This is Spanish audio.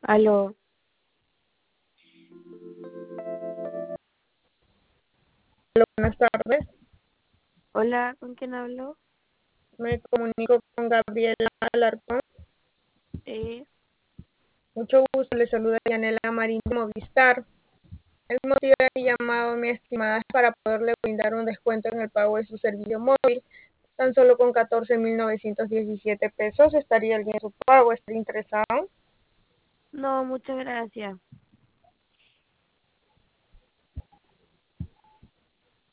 Aló, Hola, buenas tardes. hola, ¿con quién hablo? Me comunico con Gabriela Alarcón. Eh, Mucho gusto, le saluda Yanela Marín de Movistar. El motivo de mi llamado, mi estimada, es para poderle brindar un descuento en el pago de su servicio móvil. Tan solo con 14.917 pesos estaría el bien su pago. ¿Estaría interesado? no, muchas gracias.